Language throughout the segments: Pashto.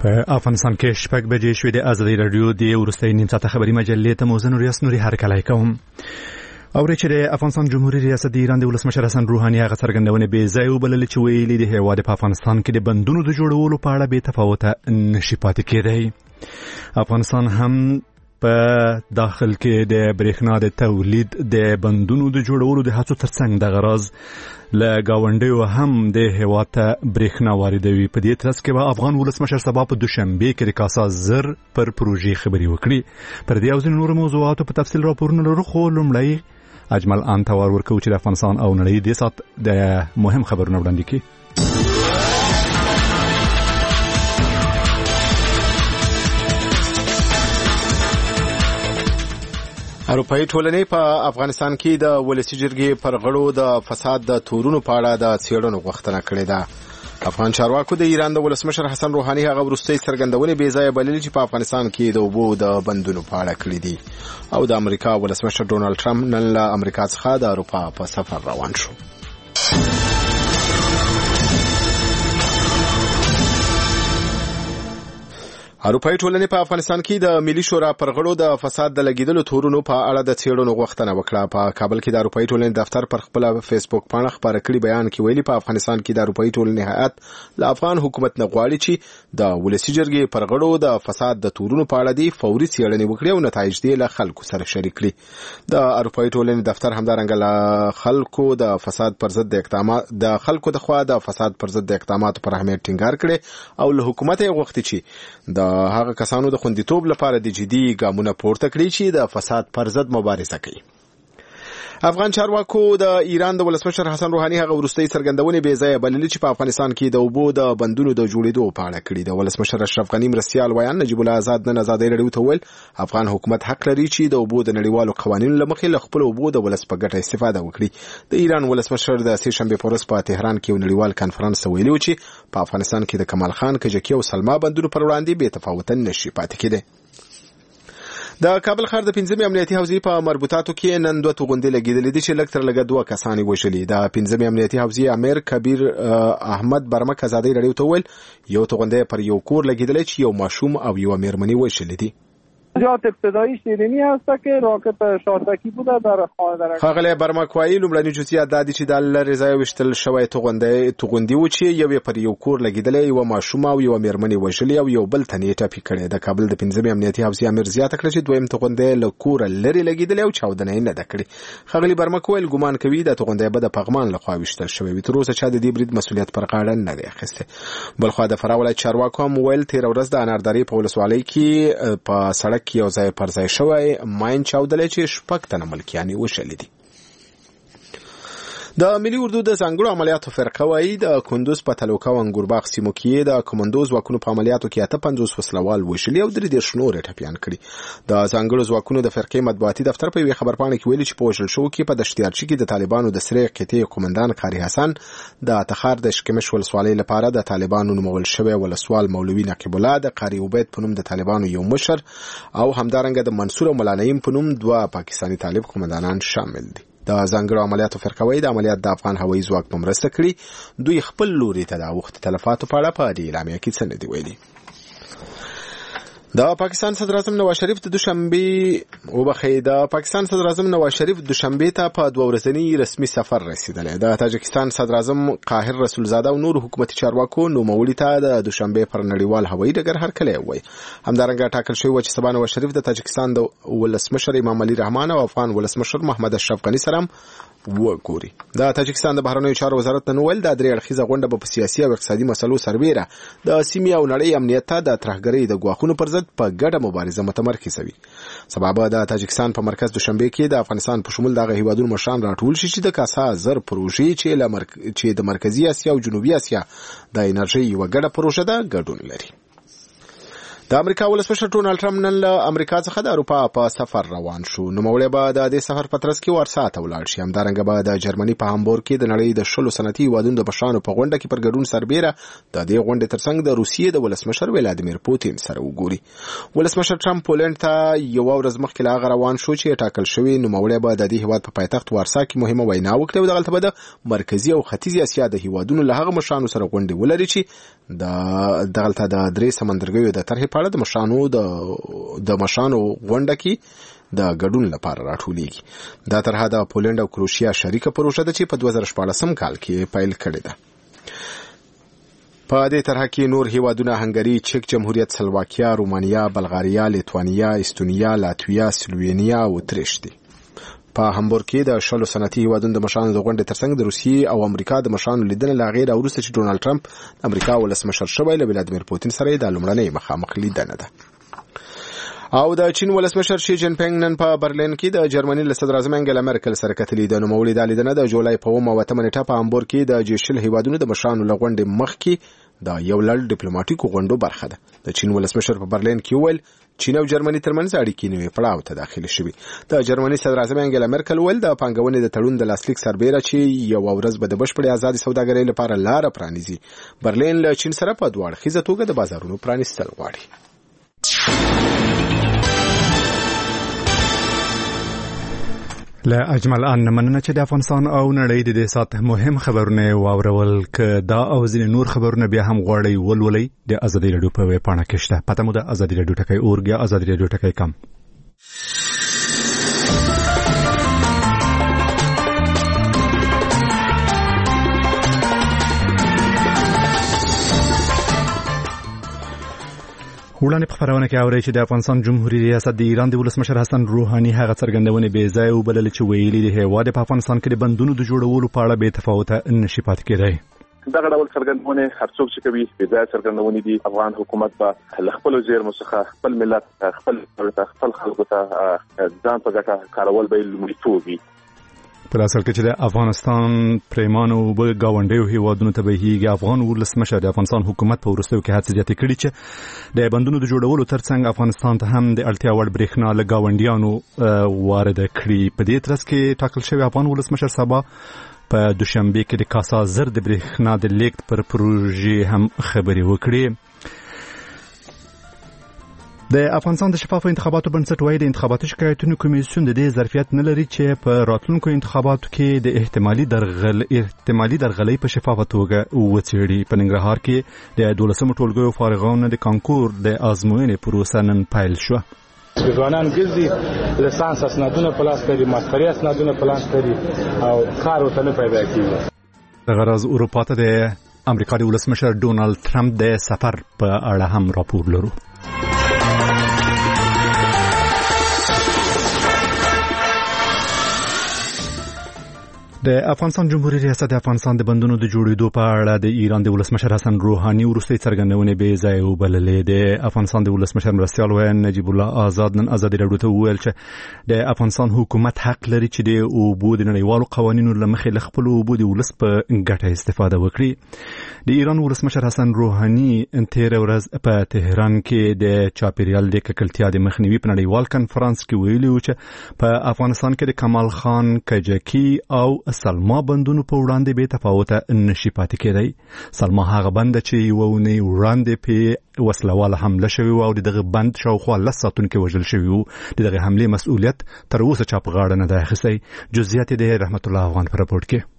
په افغانستان کې شپږ بجې شوې د ازادي راډیو د وروستۍ نیم ساعته خبري مجلې ته موزن ریاست نوري هرکلی کوم. اورې چې د افغانستان جمهوریت ریاست د ایران د ولسمشر حسن روحاني هغه څرګندونه بې ځای وبللې چې ویلي د هېواد په افغانستان کې د بندونو د جوړولو په اړه بې تفاوته نشي پاتې کېدی. افغانستان هم په داخل کې د برېښنا د تولید د بندونو د جوړولو د هڅو ترڅنګ د غرض له گاونډیو هم د هېواد ته برېښنا واردوي. په دې ترڅ کې به افغان ولسمشر سبا په دوشنبه کې د کاسا زر پر پروژې خبرې وکړي. پر دې او ځینو نورو موضوعاتو په تفصیل راپورونه لرو، خو لومړی اجمل ان توار ورکو چې د افغانستان او نړۍ د سات د مهم خبرونه وړاندې کړي. اروپایي ټولنې په افغانستان کې د ولسي جرګې پر غړو د فساد د تورونو په اړه د څېړنو غوښتنه کړې ده. افغان چارواکو د ایران د ولسمشر حسن روحاني هغه وروستۍ څرګندونې بې ځایه بللې چې په افغانستان کې د اوبو د بندونو په اړه کړې دي. او د امریکا ولسمشر ډونالد ټرمپ نن له امریکا څخه د اروپا په سفر روان شو. اروپایي ټولنې په افغانستان کې د ملي شورا پر غړو د فساد د لګیدلو تورونو په اړه د څېړنو غوښتنه وکړه. په کابل کې د اروپایي ټولنې دفتر پر خپل فیسبوک پاڼه خبره کړې بیان کې ویلي په افغانستان کې د اروپایي ټولنې هیئت له افغان حکومت نه غواړي چې د ولسي جرګې پر غړو د فساد د تورونو په اړه د فوري څېړنې وکړي او نتایج یې له خلکو سره شریک کړي. د اروپایي ټولنې دفتر همدارنګه له خلکو د فساد پر ضد د اقدامات د خلکو د خوا د فساد پر ضد د اقداماتو پر اهمیت ټینګار کړي او له حکومت یې غوښتي چې د هغه کسانو د خوندیتوب لپاره د جدي ګامونه پورته کړي چې د فساد پر ضد مبارزه کوي. افغان چارواکو د ایران د ولسمشر حسن روحاني هغه وروستۍ څرګندونې بې ځایه بللې چې په افغانستان کې د اوبو د بندونو د جوړېدو په اړه کړي. د ولسمشر اشرف غني مرستیال ویان نجیب الله آزاد نن ازادي راډیو ته ویل افغان حکومت حق لري چې د اوبو د نړیوالو قوانینو له مخې له خپل اوبو د ولس په ګټه استفاده وکړي. د ایران ولسمشر د سې شنبه په ورځ په تهران کې یو نړیوال کانفرنس ته ویلي چې په افغانستان کې د کمال خان کجکي او سلما بندونو پر وړاندې بې تفاوت نشي پاتې کېدی. د کابل ښار د 5 امنیتي حوزې په مربوطاتو کې نن 2 توغندې لګیدلې دي چې لږ تر لږه 2 کسان وژلي. د 5 امنیتي حوزې امیر کبیر احمد برمک ازادي راډیو ته ویل یو توغنده پر یو کور لګیدلې چې یو ماشوم او یو میرمنی وژلې دي. جات ابتدایی شیرینی هست که راکت شاتکی بوده در خانه خاغله برمکوایی لومړنی جزئیات د دې چې د لریزای وشتل شوی توغندې و چې یو پر یو کور لګیدلې یو ماشوم او یو میرمنی وژلې او یو بل تنې ټاپی کړي. د کابل د 5 امنیتي حوزې امیر زیاته کړ چې دویم توغندې له کور لری لګیدلې او چاودنې نه دکړي. خاغلی برمکوایی ګومان کوي د توغندې به د پغمان لخوا وشتل شوی وي. تر اوسه چې د دې برید مسولیت پر غاړه نه دی اخیسته. بلخو د فراه ولایت چارواکو هم ویل تیر ورځ د انارداری په ولسوالۍ کې په سړک یو ځای پر شوی ماین چاودلې چې شپږ تنه ملکیانی وشلې دي. د ملي اردو د ځانګړو عملیاتو فرقه وايي د کندوز په تلوکا او انګورباغ سیمو کې د کمانډو ځواکونو په عملیاتو کې 58 وسلوال وشلي او 3 شنور ټپيان کړي. د ځانګړو ځواکونو د فرقې مطبوعاتي دفتر په یو خبرپاڼه کې ویلي چې په وشل شو کې په دشتیارچی کې د طالبانو د سری قطعې قومندان قاری حسن د تخار د شکمش ولسوالۍ لپاره د طالبانو نومول شوی ولسوال مولوی نقیب الله د قاری عبید په نوم د طالبانو یو مشر او همدارنګه د منصور مولانیم په نوم 2 پاکستانی طالب قومندانان شامل دي. د ځانګړو عملیاتو فرقوي د عملیات د افغان هوایي ځواک په مرسته کړي. دوی خپل لوري ته د وخت تلفاتو په اړه په اعلامیه کې څه نه دی ویلي. د پاکستان صدر اعظم نواز شریف د دوشنبه ته په 2 ورځنی رسمي سفر رسیدلی. د تاجکستان صدر اعظم قاهر رسول زاده او نور حکومتي چارواکو نوموړي ته د دوشنبه پر نړیوال هوایي ډګر هرکلی وایي. همدارنګه ټاکل شوی و چې سبا نواز شریف د تاجکستان د ولسمشر امام علي رحمان او افغان ولسمشر محمد اشرف غني سره وګوري. د تاجکستان د بهرنیو چارو وزارت نن ویل د 3 اړخیزه غونډه په سیاسي او اقتصادي مسلو سربېره د سیمې او نړۍ امنیت ته د ترهګرۍ د ګواښونو پر ضد په ګډه مبارزه متمرکزه وي. سبا به د تاجکستان په مرکز دوشنبه کې د افغانستان په شمول دغه هیوادونو مشران راټول شي چې د کاسا زر پروژې چې د مرکزی اسیا او جنوبي اسیا د انرژي یو ګډه پروژه ده ګډون لري. د امریکا ولسمشر ډونالد ټرمپ نن له امریکا څخه د اروپا په سفر روان شو. نوموړی به د دې سفر په ترڅ کې ورسا ته ولاړ شي. همدارنګه به د جرمني په هامبورګ کې د نړۍ د 10 صنعتي هیوادونو د مشرانو په غونډه کې پر ګډون سربېره د دې غونډې ترڅنګ د روسیې د ولسمشر ولادیمیر پوتین سره وګوري. ولسمشر ټرمپ پولند ته یو ورځ مخکې لا روان شو چې ټاکل شوی نوموړی به د دې هیواد په پایتخت ورسا کې مهمه وینا وکړي او دغلته به د مرکزی او ختیځ اسیا د هیوادونو له هغه مشرانو سره غونډه ولري چې دغلته د درې سمندرګیو د طرحې په اړه د مشرانو غونډه کې د ګډون لپاره راټولیږي. دا طرحه د پولند او کروشیا شریکه پروژه ده چې په 2014 کال کې پیل کړې ده. په دې طرحه کې نور هیوادونه هنګری، چک جمهوریت، سلواکیا، رومانیا، بلغاریا، لیتوانیا، استونیا، لاتویا، سلووینیا او اتریش دي. په هامبورګ کې د 10 صنعتي هیوادونو د مشرانو د غونډې ترڅنګ د روسیې او امریکا د مشرانو لیدنه لا غیر وروسته چې ډونالد ټرمپ د امریکا ولسمشر شوی له ولادیمیر پوتین سره د لومړنۍ مخامخ لیدنه ده. او د چین ولسمشر شي جین پینګ نن په برلین کې د جرمني له صدر اعظم انګلا مرکل سره کتلې د نوموړي د لیدنه د جولای په 8 نیټه په هامبورګ کې د جیشل هیوادونو د مشرانو له غونډې مخ کې د یو لړ ډیپلوماټیکو غونډو برخه ده. د چین ولسمشر په برلین کې ویل چین او جرمني ترمنځ اړیکې نوې پړاو ته داخلي شوې. د جرمني صدر اعظم انګلا مرکل ویل د پانګونې د تړون د لاسلیک سربېره چې یو ورځ به د بشپړې ازادي سوداګرۍ لپاره لار پرانیزي. برلین له چین سره په دوه اړخیزه توګه د بازارونو پرانیستل غواړي. له اجمل ان مننه چې د افغانستان او نړۍ د دې سات مهم خبرونه واورول ک دا او ځینې نور خبرونه بیا هم غواړي ولولي د ازادي رادیو په ویب پاڼه کې شته. پته مو د ازادي رادیو ټکی اورګیا ازادي رادیو ټکی کم. وړاندې په خبرونه کې اوري چې د افغانستان جمهوریت ریاست د ایران د ولسمشر حسن روحاني هغه څرګندونه بې ځای وبلل چې ویلي دی هیواد په افغانستان کې د بندونو د جوړولو په اړه بې تفاوته نشي پاتې کېدای. دغه ډول څرګندونه هر څوک چې کوي بې ځای څرګندونه دي. افغان حکومت په خپل زیرمو څخه خپل ملت خپل خلکو ته ځان په ګټه کارول به لومړیتوب وي. په اصل کې چې د افغانستان پریمانو به گاونډیو هیوادونو ته بهیږي. افغان ولسمشر د افغانستان حکومت په وروستیو کې هڅې زیاتې کړې چې د بندونو د جوړولو ترڅنګ افغانستان ته هم د اړتیا وړ برېښنا له گاونډیانو وارد کړي. په دې ترڅ کې ټاکل شوی افغان ولسمشر سبا په دوشنبه کې د کاسا زر د برېښنا د لیکت پر پروژې هم خبرې وکړي. د افغانستان د شفافو انتخاباتو بنسټ وايي د انتخاباتي شکایتونو کمیسیون د دې ظرفیت نه لري چې په راتلونکو انتخاباتو کې د احتمالي درغلۍ په شفافه توګه وڅېړي. په ننګرهار کې د 12 ټولګیو فارغانو د کانکور د ازموینې پروسه نن پیل شو. ځوانان ګرځي لسانس اسنادونه پلاس کوي، ماستري اسنادونه پلاس کوي او کار ورته نه پیدا کیږي. د غرض اروپا ته د امریکا د ولسمشر ډونالد ټرمپ د سفر په اړه هم راپور لرو. د افغانستان جمهوریت ریاست د افغانستان د بندونو د جوړېدو په اړه د ایران د ولسمشر حسن روحاني وروستۍ څرګندونې بې ځایه وبللې. د افغانستان د ولسمشر مرستیال ویان نجیب الله آزاد نن ازادي راډیو ته وویل چې د افغانستان حکومت حق لري چې د اوبو د نړیوالو قوانینو له مخې له خپلو اوبو د ولس په ګټه استفاده وکړي. د ایران ولسمشر حسن روحاني تېره ورځ په تهران کې د چاپیریال د ککړتیا د مخنیوي په نړیوال کنفرانس کې ویلي و چې په افغانستان کې د کمال خان کجکي او سلما بندونو په وړاندې به تفاوت نشي پاتې کېدای. سلما هغه بند چې یو ونی وړاندې په وسلواله حمله شوی او دغه بند شاوخوا 10 ساعتونو کې وژل شوی وو. دغه حمله مسؤلیت تر اوسه چا په غاړه نه ده اخیستی. جزئیات د رحمت الله افغان په راپورټ کې.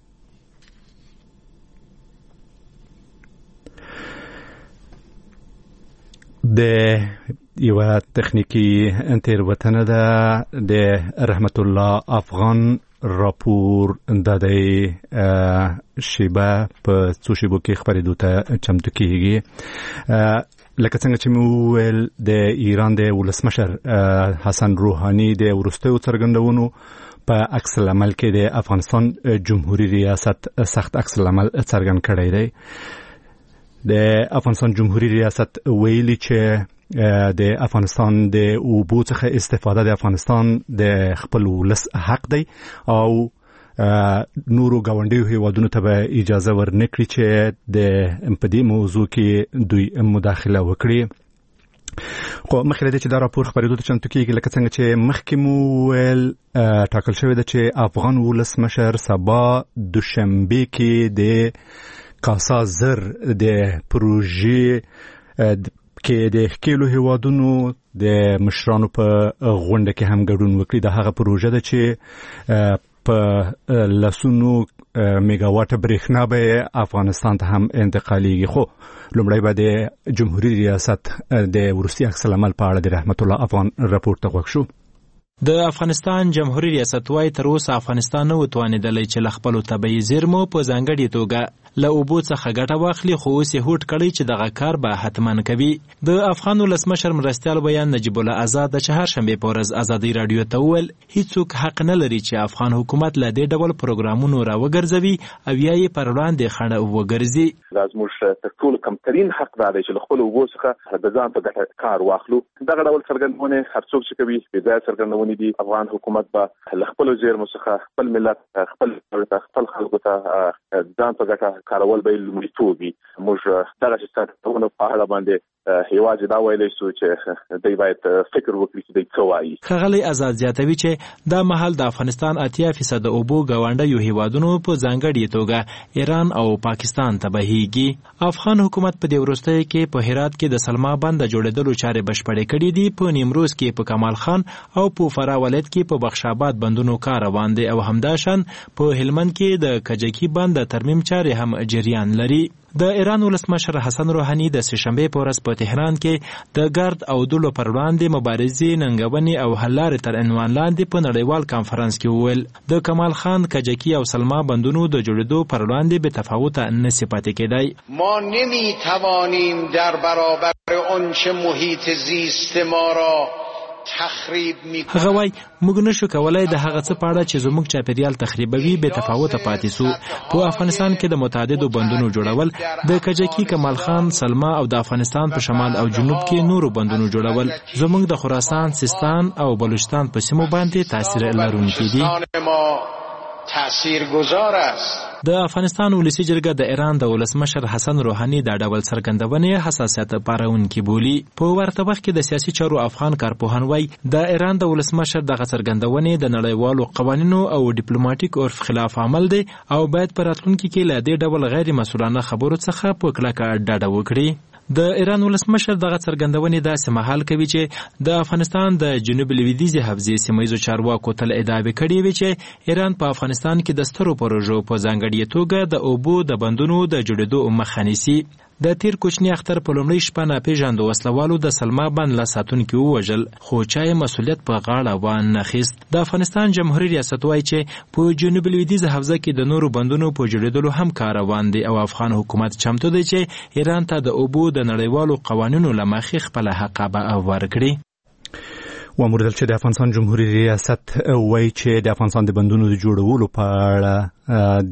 د یو تخنیکی تیروتنه ده د رحمت الله افغان راپور د شیبه په څو شیبو کې خبرېدو ته چمتو کیږي. لکه څنګه چې مو ویل د ایران د ولسمشر حسن روحاني د وروستیو څرګندونو په عکس العمل کې د افغانستان جمهوریت ریاست سخت عکس العمل څرګند کړی دی. د افغانستان جمهوریت ریاست ویلي چې د افغانستان د اوبو څخه استفاده د افغانستان د خپل ولس حق دی او نورو گاونډیو هیوادونو ته به اجازه ورنکړي چې د په دې موضوع کې دوی مداخله وکړي. خو مخکې له دې چې دا راپور خپرېدو ته چمتو کېږي لکه څنګه چې مخکې مو ویل ټاکل شوې ده چې افغان ولسمشر سبا دوشنبه کې د کاسا زر د پروژې کې د ښکېلو هیوادونو د مشرانو په غونډه کې هم ګډون وکړي. د هغه پروژه ده چې په لسونو میگاواټ برېښنا به افغانستان ته هم انتقالېږي. خو لومړی به د جمهوریت ریاست د وروستي عکس العمل په اړه د رحمت الله افغان راپور ته غوږ شو. د افغانستان جمهوریت ریاست وايي تر اوسه افغانستان نه وتوانېدلی چې له خپلو طبیعي زیرمو په ځانګړې توګه له اوبو څخه ګټه واخلي، خو اوس یې هوډ کړی چې دغه کار به حتماً کوي. د افغان ولسمشر مرستیال بیان نجیب الله آزاد د چهارشنبې په ورځ ازادي راډیو ته وویل هیڅوک حق نه لري چې افغان حکومت له دې ډول پروګرامونو راوګرځوي او یا یې پر وړاندې خنډ وګرځي. دا زموږ تر ټولو کمترین حق دا دی چې له خپلو اوبو څخه د ځان په ګټه کار واخلو. دغه ډول څرګندونې هر څوک چې کوي بې ځایه څرګندونې دي. افغان حکومت به له خپلو زیرمو څخه خپل ملت خپل خلکو ته ځان په ګټه کارول به لومړیتوب وي. موږ دغه څرګندونو په اړه باندې هیواد دا ویلی شو چې دوی باید فکر وکړي چې دوی څه وایي. ښاغلی آزاد زیاتوي چې دا مهال د افغانستان 80% د اوبو ګاونډیو هیوادونو په ځانګړې توګه ایران او پاکستان ته بهیږي. افغان حکومت په دې وروستیو کې په هرات کې د سلما بند د جوړېدلو چارې بشپړې کړې دي. په نیمروز کې په کمال خان او په فراه ولایت کې په بخش آباد بندونو کار روان دی او همداشان په هلمند کې د کجکي بند د ترمیم چارې هم جریان لري. د ایران ولسمشر حسن روحاني د سه‌شنبې په ورځ په تهران کې د ګرد او دلو پر وړاندې مبارزې ننګونې او حل لارې تر عنوان لاندې په نړیوال کانفرنس کې وویل د کمال خان کجکي او سلما بندونو د جوړېدو پر وړاندې بې تفاوته نشي پاتې کېدی. ما نمی‌توانیم در برابر آنچه محیط زیست ما را هغه وای موږ نشو کولای د هغه څه په اړه چې زموږ چاپیریال تخریبوي بې تفاوته پاتې سو. په افغانستان کې د متعددو بندونو جوړول، د کجکي، کمال خان، سلما او د افغانستان په شمال او جنوب کې نورو بندونو جوړول زموږ د خراسان، سیستان او بلوچستان په سیمو باندې تاثیر لرونکي دي. تاثیرگذار است. د افغانستان ولسی جرګه د ایران د ولسمشر حسن روحاني د ډول څرګندونې حساسیت پارونکي بولي. په ورته وخت کې د سیاسي چارو افغان کارپوهان وایي د ایران د ولسمشر دغه څرګندونې د نړیوالو قوانینو او ډیپلوماټیک عرف خلاف عمل دی او باید په راتلونکي کې له دې ډول غیر مسؤلانه خبرو څخه په کلکه ډډه وکړي. د ایران ولسمشر دغه څرګندونې داسې مهال کوي چې د افغانستان د جنوب لویدیځې حوزې سیمه چارواکو تل ادعا کړې وي چې ایران په افغانستان کې د سترو پروژو په ځانګړې توګه د اوبو د بندونو د جوړېدو مخه نیسي. د تیر کوچنی اختر په لومړۍ شپه ناپېژاندو وسلوالو د سلما بند له ساتونکي ووژل، خو چا یې مسؤلیت په غاړه وانخیست. د افغانستان جمهوریت ریاست وایي چې په جنوب لویدیځه حوزه کې د نورو بندونو په جوړېدلو هم کار روان دی او افغان حکومت چمتو دی چې ایران ته د اوبو د نړیوالو قوانینو له مخې خپله حقه ورکړي. وموردل چې د افغانستان جمهوریت ریاست وایي چې د افغانستان د بندونو د جوړولو په اړه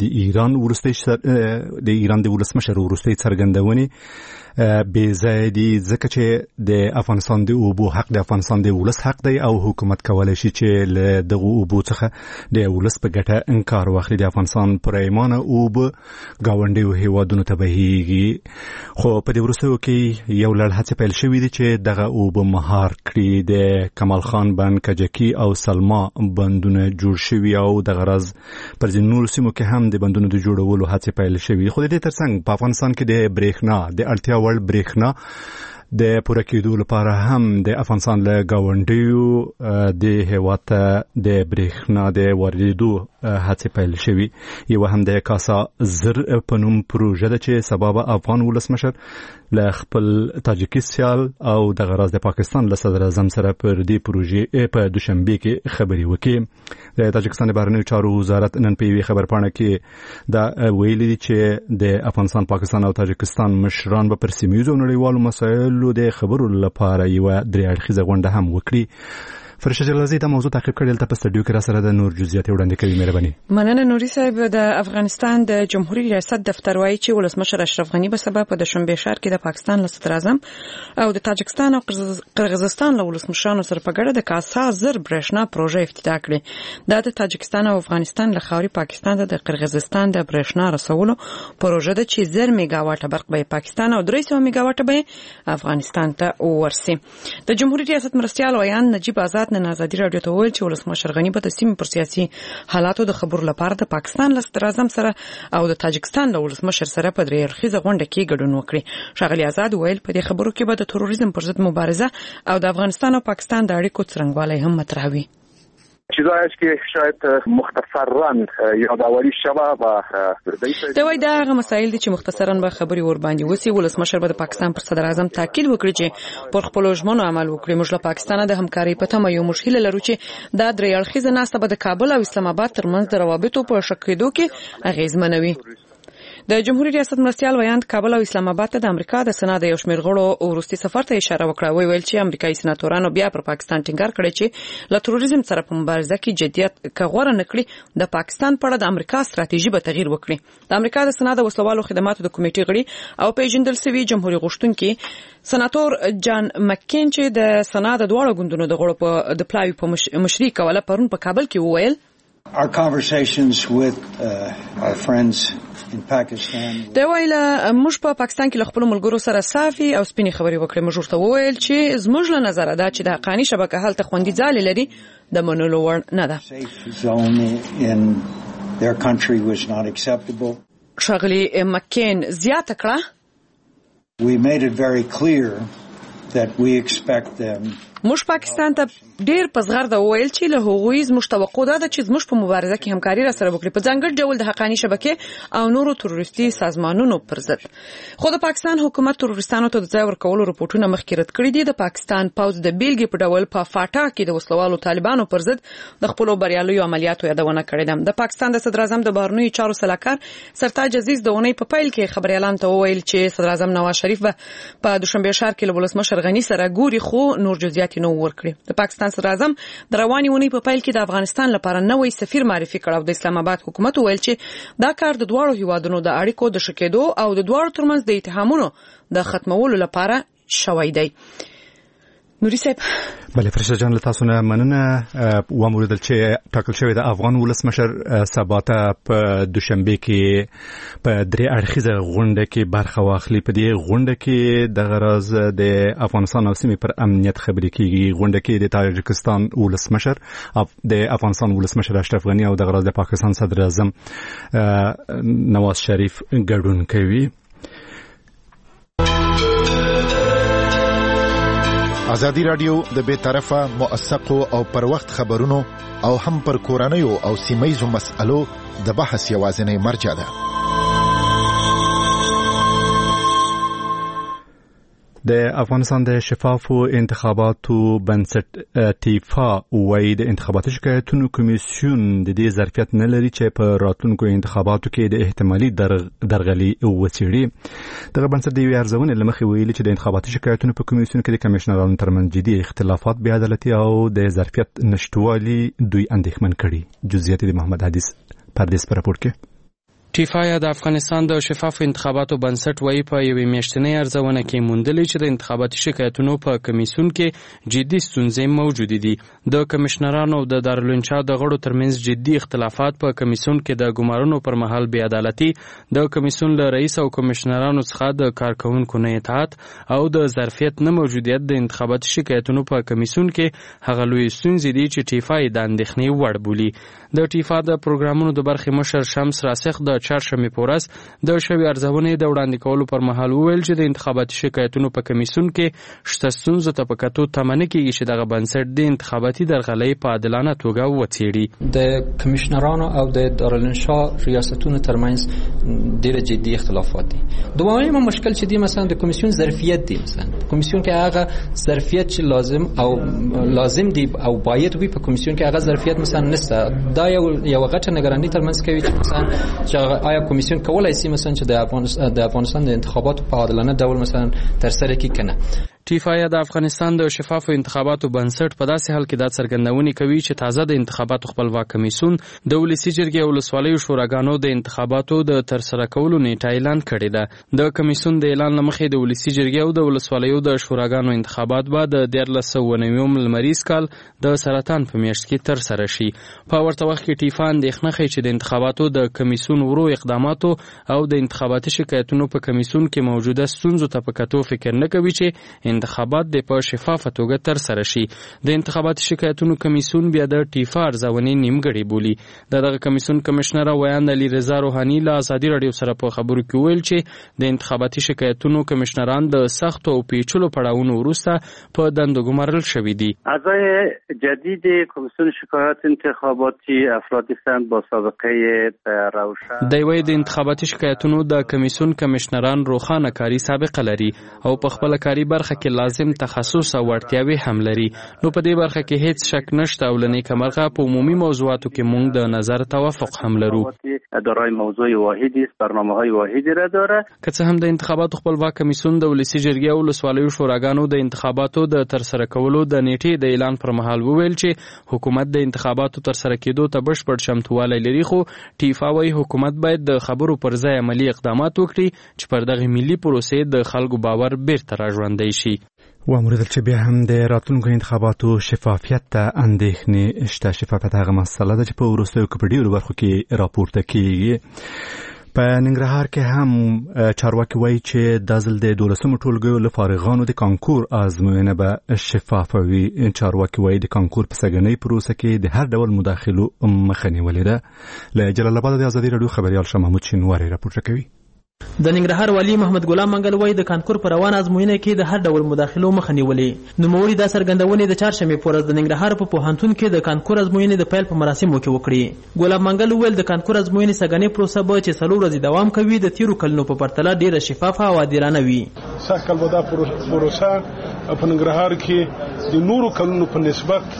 د ایران د ولسمشر وروستۍ څرګندونې بې ځایه دي ځکه چې د افغانستان د اوبو حق د افغانستان د ولس حق دی او حکومت کولی شي چې له دغو اوبو څخه د ولس په ګټه انکار واخلي. د افغانستان پرایمانه اوبه ګاونډیو هیوادونو ته بهیږي، خو په دې وروستیو کې یو لړ هڅې پیل شوي دي چې دغه اوبه مهار کړي. د کمال خان بند، کجکي او سلما بندونه جوړ شوي او دغه راز پر ځینو نورو سیمو کې هم د بندونو د جوړولو هڅې پیل شوي. خو د دې ترڅنګ په افغانستان کې د برېښنا د اړتیا وړ برېښنا د پوره کېدو لپاره هم د افغانستان له ګاونډیو د هېواد ته د برېښنا د واردېدو هڅې پیل شوي. یوه هم د کاسا زر په نوم پروژه ده چې سبا به افغان ولسمشر له خپل تاجکي سیال او دغه راز د پاکستان له صدر اعظم سره پر دې پروژې په دوشنبې کې خبرې وکړي. د تاجکستان د بهرنیو چارو وزارت نن په یوې خبرپاڼه کې دا ویلي دي چې د افغانستان، پاکستان او تاجکستان مشران به پر سیمه ییزو نړیوالو مسایلو د خبرو لپاره یوه درې اړخیزه غونډه هم وکړي. فرشته جلالزی د موضوع تعقیب کړل ته په سټډیو کې را سره د نور جزئیات وړاندې کوي. مهرباني. مننه نوري صاحب. د افغانستان د جمهوریت ریاست دفتر وايي چې ولسمشر اشرف غنی به سبا په دوشنبه ښار کې د پاکستان له صدر اعظم او د تاجکستان او قرغیزستان له ولسمشرانو سره په ګډه د کاسا زر برېښنا پروژه افتتاح کړې. دا د تاجکستان او افغانستان له خاوري پاکستان ته د قرغیزستان د برېښنا رسولو پروژه ده چې 1000 میگاواټه برق به پاکستان او 300 میگاواټه به افغانستان ته ورسي. د جمهوریت ریاست مرستیال ویان نجیب آزاد نن ازادي رادیو ته وویل چې ولسمشر غنی به د سیمې پر سیاسي حالاتو د خبرو لپاره د پاکستان له صدر اعظم سره او د تاجکستان له ولسمشر سره په درې اړخیزه غونډه کې ګډون وکړي. ښاغلي آزاد ویل په دې خبرو کې به د تروریزم پر ضد مبارزه او د افغانستان او پاکستان د اړیکو څرنګوالی هم مطرح وي. چیزایش که شاید مختصراً یادآوری شود و دوی دا هغه مسایل دي چې مختصراً به خبري ور باندې وسی. ولسمشر به د پاکستان پر صدر اعظم تاکید وکړي چې پر خپل ژمنو عمل وکړي. موږ له پاکستان د همکارۍ په تمه یو مشکل لرو چې دا درې اړخیزه ناسته به د کابل او اسلام آباد ترمنځ د روابطو په ښه کېدو کې اغیزمنوي. د جمهوریت ریاست مرستیال ویان کابل او اسلام آباد ته د امریکا د سنا د یو شمېر غړو وروستي سفر ته اشاره وکړه. ویل چې امریکایي سناتورانو بیا پر پاکستان ټینګار کړی چې له تروریزم سره په مبارزه کې جدیت کغوره نکړي د پاکستان په اړه د امریکا ستراتیژي به تغییر وکړي. د امریکا د سنا د وسلوالو خدماتو د کمیټې غړي او پیژندل شوی جمهوریت غوښتونکي سناتور جان مکین چې د سنا د دواړو ګوندونو د غړو په د پلاوی په مشري کوله پرون په کابل کې وویل Our conversations with our friends in Pakistan. دا ویل موږ په پاکستان کې له خپل ملګرو سره صافي او سپینې خبرې وکړې. موږ ورته وویل چې زموږ له نظره دا چې د حقاني شبکه هلته خوندي ځای لري د منلو وړ نه ده. Their country was not acceptable. ښاغلي مکین زیاته کړه We made it very clear that we expect them موږ پاکستان ته ډیر پزغر دا ویل چې له هغوی زموږ توقع ده چې زموږ په مبارزه کې همکاري را سره وکړي په ځانګړي ډول د حقاني شبکې او نورو تروریستي سازمانونو پر ضد. خو د پاکستان حکومت تروریستانو ته د ځای ورکولو رپورټونه مخکې رد کړي دي. د پاکستان پوځ د بیلګې په ډول په فاټا کې د وسلوالو طالبانو پر ضد د خپل بریالیو عملیاتو یادونه کړې ده. د پاکستان د صدر اعظم د بهرنیو چارو سلاکار سرتاج عزیز د اونۍ په پیل کې خبري اعلان ته وویل چې صدر اعظم نواز شریف په دوشنبه ښار کې له ولسمشر غنی سره ګوري خو نور جزئیات نه ورکړي. د پاکستان صدر اعظم د رواني ونی په پیل کې د افغانستان لپاره نوې سفیر معرفي کړ او د اسلام آباد حکومت ویل چې دا کار د دواړو هیوادونو د اړیکو د شکېدو او د دواړو ترمنځ د اتهامونو د ختمولو لپاره شوی دی. نوري صاحب. بله فرشته جان له تاسو نه مننه. وموریدل چې ټاکل شوی د افغان ولسمشر سبا ته په دوشنبه کې په درې اړخیزه غونډه کې برخه واخلي. په دې غونډه کې د غرض د افغانستان او سیمې پر امنیت خبرې کیږي. غونډه کې د تاجکستان ولسمشر د افغانستان ولسمشر اشرف غنی او د غرض د پاکستان صدر اعظم نواز شریف ګډون کوي. ازادي رادیو د بے طرفه موثقو او پر وخت خبرونو او هم پر کورنیو او سیمایزو مسألو د بحث یوازینی مرجع ده. د افغانستان د شفافو انتخاباتو بنسټ تیفا وایي د انتخاباتي شکایتونو کمیسیون د دې ظرفیت نه لري چې په راتلونکو انتخاباتو کې د احتمالي درغلي وڅېړي. دغه بنسټ د یوې ارزونې له مخې ویلي چې د انتخاباتي شکایتونو په کمیسیون کې د کمیشنرانو ترمنځ جدي اختلافات، بې عدالتي او د ظرفیت نشتوالي دوی اندېښمن کړي. جزئیات د محمد حدیث پردیس په راپور کې. ټیفا د افغانستان د شفافو انتخاباتو بنسټ وایي په یوې میاشتنۍ ارزونه کې موندلې چې د انتخاباتي شکایتونو په کمیسیون کې جدي ستونزې موجودې دي. د کمشنرانو او د دارالانشا د غړو ترمنځ جدي اختلافات، په کمیسیون کې د ګمارنو پر مهال بې عدالتي، د کمیسیون له رئیس او کمشنرانو څخه د کارکونکو نه اطاعت او د ظرفیت نه موجودیت د انتخاباتي شکایتونو په کمیسیون کې هغه لوی ستونزې دي چې ټیفا یې د اندېښنې وړ بولي. د ټیفا د پروګرامونو د برخې مشر شمس راسخ د چهارشنبې په ورځ د شوې ارزونې د وړاندې کولو پر مهال وویل چې د انتخاباتي شکایتونو په کمیسیون کې شته ستونزو ته په کتو تمه نه کېږي چې دغه بنسټ د انتخاباتي درغلۍ په عادلانه توګه وڅېړي. د کمیشنرانو او د دارالانشا ریاستونو ترمنځ ډېر جدي اختلافات دي. دویم مشکل چې دی مثلا د کمیسیون ظرفیت دی. مثلا کمیسیون کې هغه ظرفیت چې لازم دی او باید وي په کمیسیون کې هغه ظرفیت مثلا نشته. دا یو غټه نگرانی ترمنځ کوي چې مثلا آیا کمیسیون کولای شي مثلا چې د افغانستان د انتخاباتو په عادلانه ډول مثلا ترسره کړي کنه. ټیفا د افغانستان د شفافو انتخاباتو بنسټ په داسې حال کې دا څرګندونې کوي چې تازه د انتخاباتو خپلواک کمیسیون د ولسي جرګې او ولسوالیو شوراګانو د انتخاباتو د ترسره کولو نیټه اعلان کړې ده. د کمیسیون د اعلان لمخې د ولسي جرګې او د ولسوالیو د شوراګانو انتخابات به د 1409 لمریز کال د سرطان په میاشت کې ترسره شي. په ورته وخت کې ټیفا اندېښنه ښیي چې د انتخاباتو د کمیسیون ورو اقداماتو او د انتخاباتي شکایتونو په کمیسیون کې موجوده ستونزو ته په کتو فکر نه کوي چې انتخابات د په شفافه توګه ترسره شي. د انتخاباتي شکایتونو کمیسیون بیا د ټیفا ارزونې نیمګړې بولي. دغه کمیسیون کمشنر ویان علي رضا روحاني له ازادي راډیو سره په خبرو کې ویل چې د انتخاباتي شکایتونو کمشنران د سختو او پیچلو پړاوونو وروسته په دندو ګمارل شوي دي. اعضای جدید کمیسیون شکایات انتخاباتی افرادی هستند با سابقه روشن. د وی د انتخاباتي شکایتونو د کمیسیون کمشنران روخانه کاری سابقه لري او په خپل کاری برخه کې لازم تخصص او وړتیاوي هم لري. نو په دې برخه کې هیڅ شک نشته او لنی کمرغه په عمومي موضوعاتو کې موږ د نظر توافق هم لرو. دارای موضوع واحدی است، برنامه‌های واحدی را داره. که څه هم د انتخاباتو خپلواک کمیسیون د ولسي جرګې او ولسوالیو شوراګانو د انتخاباتو د ترسره کولو د نیټې د اعلان پر مهال وویل چې حکومت د انتخاباتو ترسره کېدو ته بشپړ چمتووالی لري، خو ټیفا وايي حکومت باید د خبرو پر ځای عملی اقدامات وکړي چې پر دغه ملي پروسې د خلکو باور بیرته راژوندی شي. واموریدل چې بیا هم د راتلونکو انتخاباتو شفافیت ته اندېښنې شته. شفافیت هغه مسله ده چې په وروستیو کې په ډېرو برخو کې راپورته کېږي. په ننګرهار کې هم چارواکي وایي چې دا ځل د 12مو ټولګیو له فارغانو د کانکور ازموینه به شفافه وي. چارواکي وایي د کانکور په سږنۍ پروسه کې د هر ډول مداخلو مخه نیولې ده. له جلال آباد د ازادي راډیو خبریال شاه محمود شینواری راپورټ کوي. د ننګرهار والی محمد غلام منګل وایي د کانکور پر روان ازموینه کې د هر ډول مداخلو مخه نیولې. نوموړي دا څرګندونې د چهارشنبې په ورځ د ننګرهار په پوهنتون کې د کانکور ازموینې د پیل په مراسمو کې وکړې. غلام منګل وویل د کانکور ازموینې سږنۍ پروسه به چې 4 ورځې دوام کوي د تیرو کلونو په پرتله ډیره شفافه او عادلانه وي. سږکال به دا پروسه په ننګرهار کې د نورو کلونو په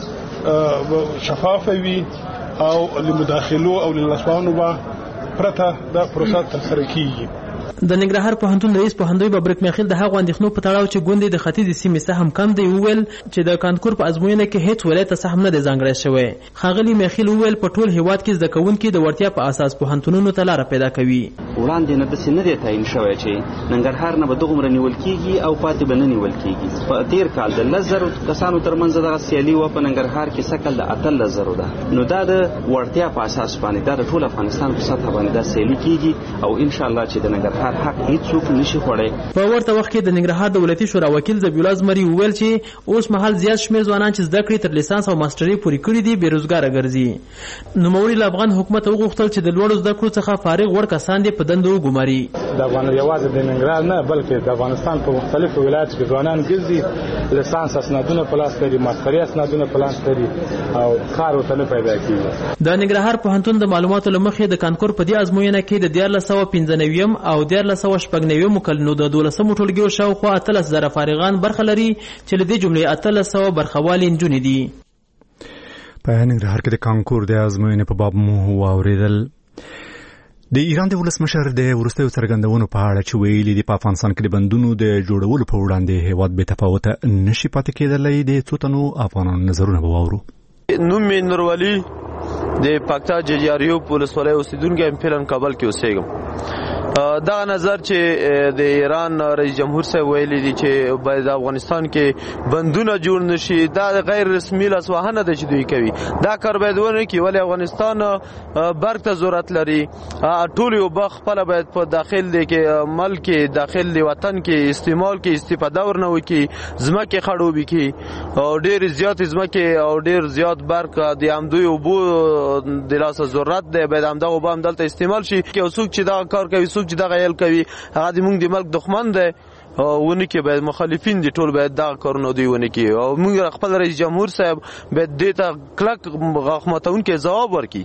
نسبت شفافه وي او لمداخلو او للاسوانو به پرته دا پروسه ترسره کیږي. د ننګرهار پوهنتون رئیس پوهندوی ببرک میخیل د هغو اندېښنو په تړاو چې ګوندې د ختیځې سیمې سهم کم دی وویل چې د کانکور په ازموینه کې هیڅ ولایت ته سهم نه دی ځانګړی شوی. ښاغلي میخیل وویل په ټول هیواد کې زده کوونکي د وړتیا په اساس پوهنتونونو ته لاره پیدا کوي. وړاندې نه داسې نه دی تعیین شوی چې ننګرهار نه به دغومره نیول کېږي او پاتې به نه نیول کېږي. په تېر کال د 10,000 کسانو ترمنځ دغه سیالي وه په ننګرهار کې سږکال د 18,000 ده. نو دا د وړتیا په اساس باندې دا د ټول افغانستان په سطحه باندې دا سیالي کېږي او انشاءالله چې د ننګرهار حق هیڅوک نشي خوړی. په ورته وخت کې د ننګرهار دولتي شورا وکیل ذبیح الله زمري وویل چې اوس مهال زیات شمېر ځوانان چې زده کړې تر لیسانس او ماسټري پورې کړي دي بېروزګاره ګرځي. نوموړي له افغان حکومت وغوښتل چې د لوړو زده کړو څخه فارغ وړ کسان دې په دندو وګماري. د یوازې د ننګرهار نه بلکې د افغانستان په مختلفو ولایتو کې ځوانان ګرځي، لیسانس اسنادونه په لاس لري، ماسټري اسنادونه په لاس لري او کار ورته نه پیدا کېږي. د ننګرهار پوهنتون د معلوماتو له مخې د کانکور په دې ازموینه کې د 1495 او 1496 کلونو د 12مو ټولګیو شاوخوا 18,000 فارغان برخه لري چې له دې جملې 1800 برخوالې نجونې دي. په ننګرهار کې د کانکور د ازموینې په باب مو واوریدل. د ایران د ولسمشر د وروستیو څرګندونو په اړه چې ویلي دي په افغانستان کې د بندونو د جوړولو په وړاندې هیواد بې تفاوته نشي پاتې کېدلی. د څو تنو افغانانو نظرونه به واورو. نوم مې نورولي د پاکتا ججاریو په ولسوالۍ اوسیدونکی یم، فعلا کابل کې اوسېږم. دا نظر چې د ایران رئیس جمهور صاحب ویلي دي چې باید افغانستان کې بندونه جوړ نشي، دا غیر رسمي لاسوهنه ده چې دوی کوي. دا کار باید ونه کړي، ولې افغانستان برق ته ضرورت لري. ټول یو بخ خپله باید په داخل دی کې ملک داخل دی وطن کې استعمال کې استفاده ورنه وکړي، ځمکې خړوبې کړي او ډېر زیات ځمکې او ډېر زیات برق د همدوی اوبو د لاسه ضرورت دی، باید همدغه اوبه هم دلته استعمال شي. او څوک چې دغه کار کوي، څوک چې دغه عیل کوي، هغه د موږ د ملک دښمن دی. ونه کې باید مخالفین دي ټول باید دغه کارونه دوی ونه کړي او موږ خپل رئیس جمهور صاحب باید دې ته کلک غاښ ماتونکی ځواب ورکړي.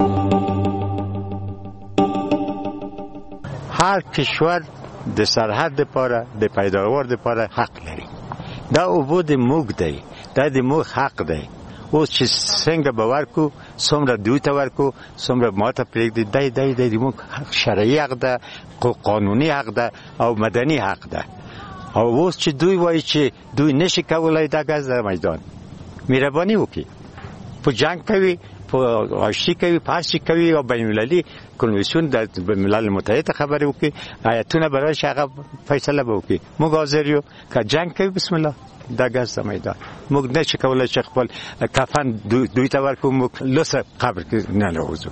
هر کشور د سرحد لپاره د پیداوار لپاره حق لري. دا اوبو د موږ دی، دا د موږ حق دی. اوس چې څنګه به ورکو، څومره دوی ته ورکو، څومره ما ته پرېږدي، دی موږ شرعي حق ده، قانوني حق ده او مدني حق ده. او اوس چې دوی وایي چې دوی نشي کولای دا ګاز د میدان مهرباني وکړي په جنگ کوي په غشي کوي پارسي کوي او بین المللي کنوانسیون د ملل متحد خبرې وکړي آیتونه برای هغه فیصله وکړي موږ حاضر یو که جنگ کوي بسم الله دا ګاز د میدان موږ نشي کولای چې خپل کفن دوی ته ورکو موږ لسه قبر کې نه لوځو.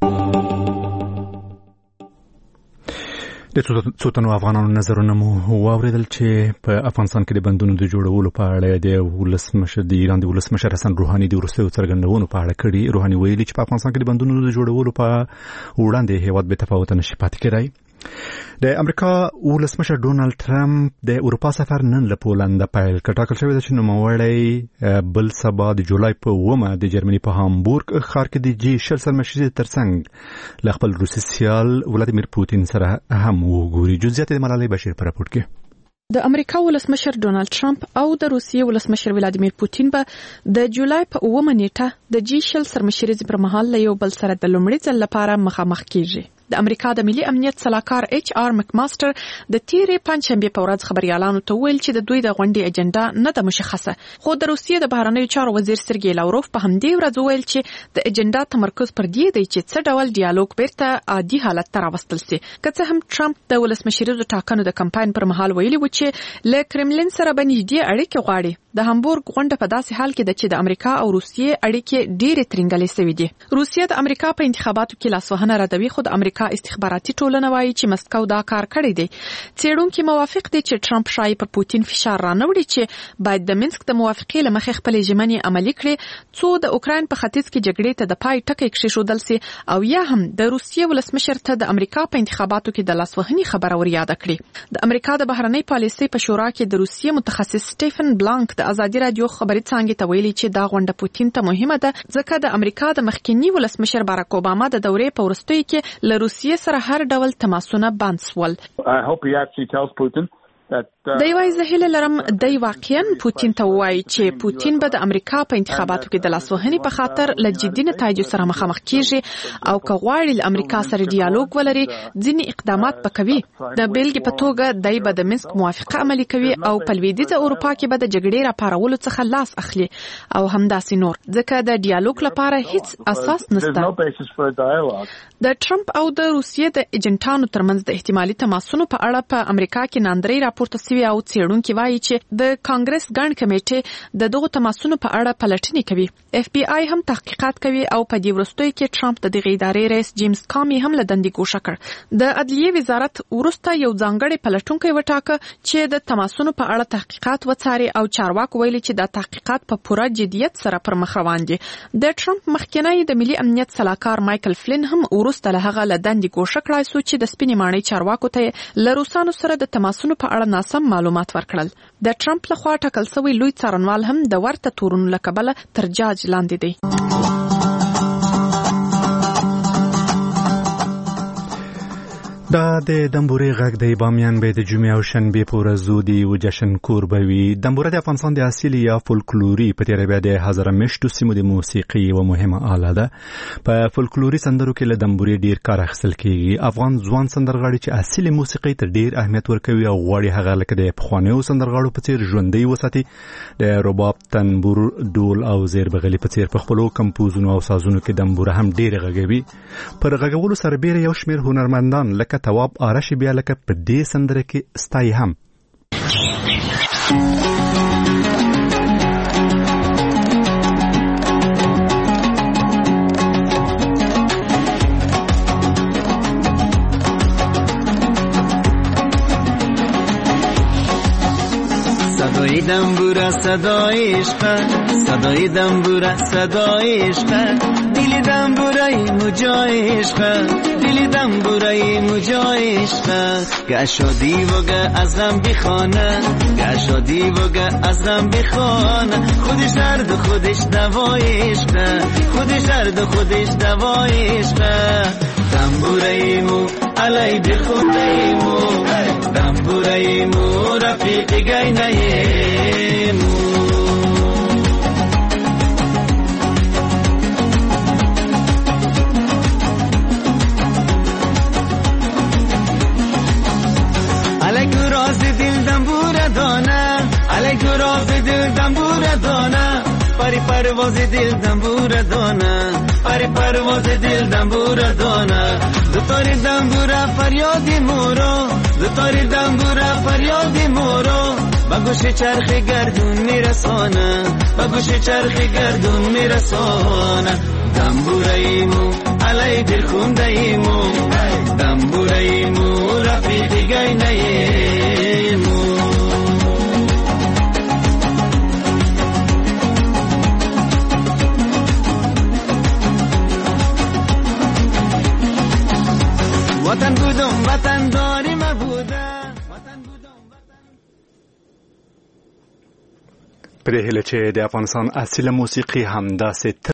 د څو تنو افغانانو نظرونه مو واوریدل چې په افغانستان کې د بندونو د جوړولو په اړه د ایران د ولسمشر حسن روحاني د وروستیو څرګندونو په اړه کړي. روحاني ویلي چې په افغانستان کې د بندونو د جوړولو په وړاندې هیواد بې تفاوته نشي پاتې کېدای. د امریکا ولسمشر ډونالد ټرمپ د اروپا سفر نن له پولند پیل کړ. ټاکل شوی دی چې نوموړی بل سبا د جولای په 9 د جرمني په هامبورګ ښار کې د G20 سرمشري ترڅنګ له خپل روسي سیال ولادیمیر پوتین سره هم وګوري. جزئیات د ملالۍ بشیر پر راپورټ کې. د امریکا ولسمشر ډونالد ټرمپ او د روسیې ولسمشر ولادیمیر پوتین به د جولای په 9 نیټه د G20 سرمشري پر مهال له یو بل سره د لومړي ځل لپاره مخامخ کیږي. د امریکا د ملي امنیت سلاکار HR مکماستر د تیرې پنځشنبه په ورځ خبريالانو ته ویل چې د دوی د غونډې اجنډا نه ده مشخصه، خو د روسیې د بهرنیو چارو وزیر سرګی لاوروف په همدې ورځ ویل چې د اجنډا تمرکز پر دې دی چې څه ډول ډیالوګ بیرته عادي حالت ته راوستل شي. که څه هم ټرمپ د ولسمشری د ټاکنو د کمپاین پر مهال ویلي و چې له کرملین سره به نږدې اړیکې غواړي. د هامبورګ غونډه په داسې حال کې ده چې د امریکا او روسیې اړیکې ډېرې ترنګلې شوې دي. روسیې د امریکا په انتخاباتو کې لاسوهنه ردوي، خو د امریکا استخباراتي ټولنه وایي چې مسکو دا کار کړی دی. څېړونکي موافق دي چې ټرمپ شایي پر پوتین فشار رانوړي چې باید د منسک د موافقې له مخې خپلې ژمنې عملي کړي څو د اوکراین په ختیځ کې جګړې ته د پای ټکی کېښودل سي، او یا هم د روسیې ولسمشر ته د امریکا په انتخاباتو کې د لاسوهنې خبره ور یاد کړي. د امریکا د بهرنۍ پالیسۍ په شورا کې د روسیې متخصص سټیفن بلانک د ازادي رادیو خبري څانګې ته ویلي چې دا غونډه پوتین ته مهمه ده ځکه د امریکا د مخکنی ولسمشر باراک اوباما د دورې په وروستیو کې له روسیې سره هر ډول تماسونه بند شول. د یوه زهیله لرم د واقعاً پوتین ته وایي چې پوتین به د امریکا په انتخاباتو کې د لاسوهنې په خاطر له جدي نتایجو سره مخامخ کیږي او که غواړي له امریکا سره ډیالوګ ولري ځینې اقدامات به کوي. د بیلګې په توګه دی به د منسک موافقه عملي کوي او په لویدیځه اروپا کې به د جګړې راپارولو څخه لاس اخلي او همداسې نور، ځکه د ډیالوګ لپاره هیڅ اساس نشته. د ټرمپ او د روسیې د ایجنټانو ترمنځ د احتمالي تماسونو په اړه په امریکا کې ناندري راپورته سوي او څېړونکي وایي چې د کانګرس ګڼ کمیټې د دغو تماسونو په اړه پلټنې کوي. FBI هم تحقیقات کوي او په دې وروستیو کې ټرمپ د دغې ادارې رئیس جیمز کامي هم له دندې ګوښه کړ. د عدلیې وزارت وروسته یو ځانګړی پلټونکی وټاکه چې د تماسونو په اړه تحقیقات وڅاري او چارواکو ویلي چې دا تحقیقات په پوره جدیت سره پر مخ روان دي. د ټرمپ مخکنی د ملي امنیت سلاکار مایکل فلین هم وروسته له هغه له دندې ګوښه کړای شو چې د سپینې ماڼۍ چارواکو ته له روسانو سره د تماسونو په اړه ناسم معلومات ورکړل. د ټرمپ لخوا ټاکل شوی لوی څارنوال هم د ورته تورونو له کبله تر جاج لاندې دی. دا د دمبورې غږ د بامیان به د جمعې او شنبې په ورځو د یو جشن کوربه وي. دمبوره د افغانستان د اصلي یا فولکلوري په تیره بیا د هزاره مشتو سیمو د موسیقي یوه مهمه آله ده. په فولکلوري سندرو کې له دمبورې ډیر کار اخیستل کیږي. افغان ځوان سندرغاړي چې اصلي موسیقي ته ډیر اهمیت ورکوي او غواړي هغه لکه د پخوانیو سندرغاړو په څیر ژوندۍ وساتي، د رباب، تنبور، ډول او زیربغلي په څیر په خپلو کمپوزونو او سازونو کې دمبوره هم ډیر غږوي. پر غږولو سره بیره یو شمیر هنرمندان لکه تواب آرش بیا لکه په دې سندره کې ستایي هم. صدای دمبوره صدای عشق، صدای دمبوره صدای عشق، دل دمبوره مجای عشق، دل دمبوره مجای عشق، گشادی وگه از غم بخانه، گشادی وگه از غم بخانه، خودش درد و خودش دوای عشق، خودش درد و خودش دوای عشق. دمبوره مو علی بخونه مو، دمبوره مو رفیق گینه مو. علی راز دل دمبوره پرواز دل دنبور دانه پری پرواز دل دنبور دانه پری پرواز دل دنبور دانه دوتاری دنبور فریاد مورو دوتاری دنبور فریاد مورو با گوش چرخ گردون میرسانه با گوش چرخ گردون میرسانه دنبورایمو علی دل خوندایمو دنبورایمو رفیقی گینایمو وطن بودم وطن داری ما بودم پرې هله چې د افغانستان اصلي موسیقي همداسې